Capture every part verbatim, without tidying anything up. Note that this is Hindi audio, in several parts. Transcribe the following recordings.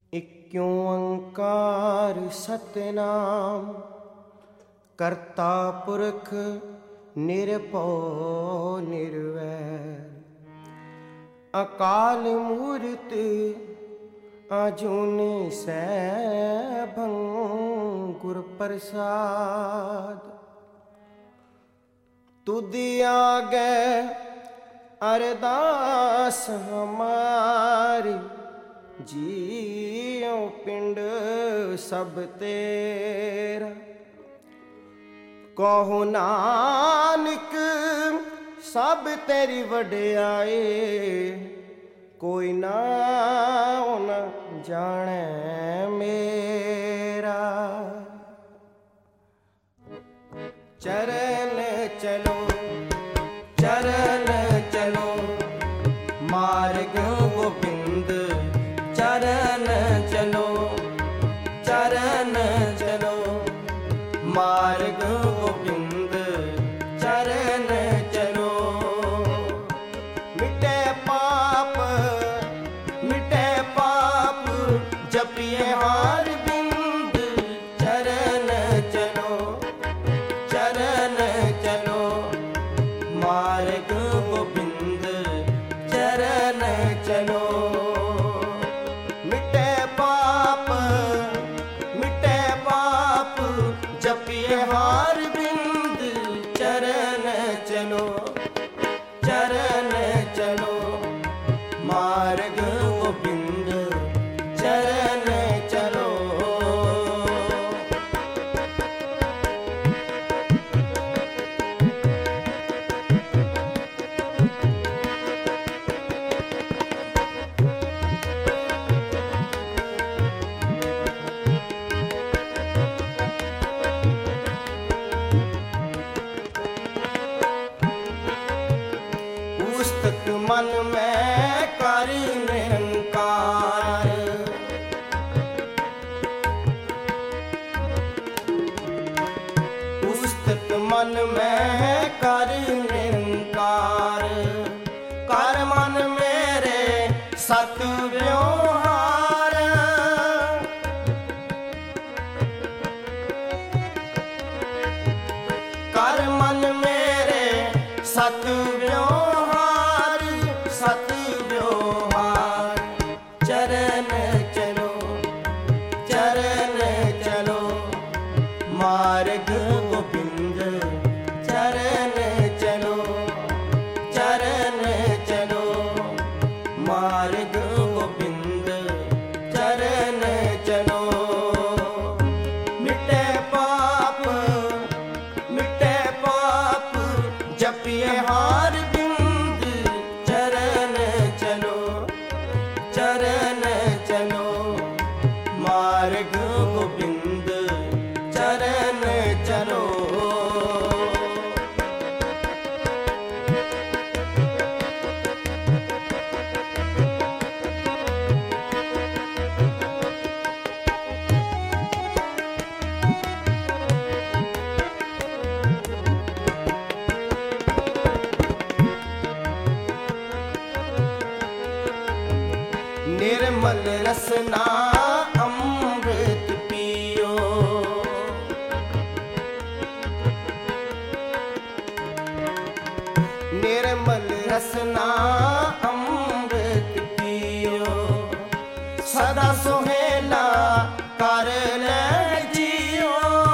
इक्यों ओंकार सतनाम करता पुरख निरभौ निर्वैर अकाल मूरत आजूनी सैभं गुर प्रसाद तुधि आगे अरदास हमारी जियो पिंड सब तेरा कहो नानक सब तेरी वड्याई कोई ना न जाने मेरा चरण चलो चरण चलो मार्ग गोविंद चरण चलो चरण चलो मार्ग गोविंद चरण चलो मिटे पाप मिटे पाप जपिए हार बिंद चरण चलो चरण चलो मार्ग गोविंद चरण चलो मिटे पाप मिटे पाप जपिए हार बिंद चरण चलो चरण चलो मार्ग गोविंद चरण चलो पुस्तक मन में कर निरंकार पुस्तक मन में कर निरंकार कर मन मेरे सत व्यवहार कर मन मेरे सत व्यवहार सत व्यवहार चरण चलो चरण चलो मार्ग गोविंद चरण चलो चरण चलो मार्ग गोविंद चरण चलो मिटे पाप मिटे पाप जपिए हार बिंद चरण चलो चरण चलो मार्ग गोविंद चरण चलो निर्मल रसना अमृत पियो निर्मल रसना अमृत पियो सदा सुहेला कर ले जियो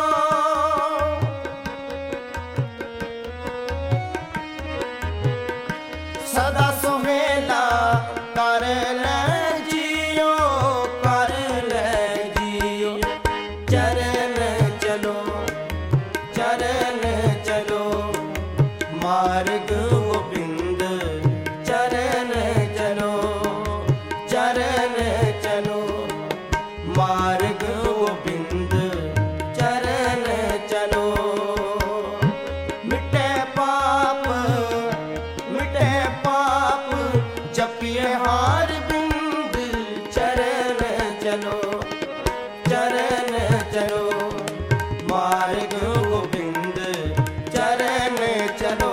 सदा सुहेला कर ले जियो कर ले जियो चरण चलो चरण चलो मार्ग गोविंद चरण चलो चरण चलो मार्ग गोविंद चरण चलो मिटे पाप मिटे पाप जपिए हार बिंद चरण चलो चरण चलो मार्ग गोविंद चरण चलो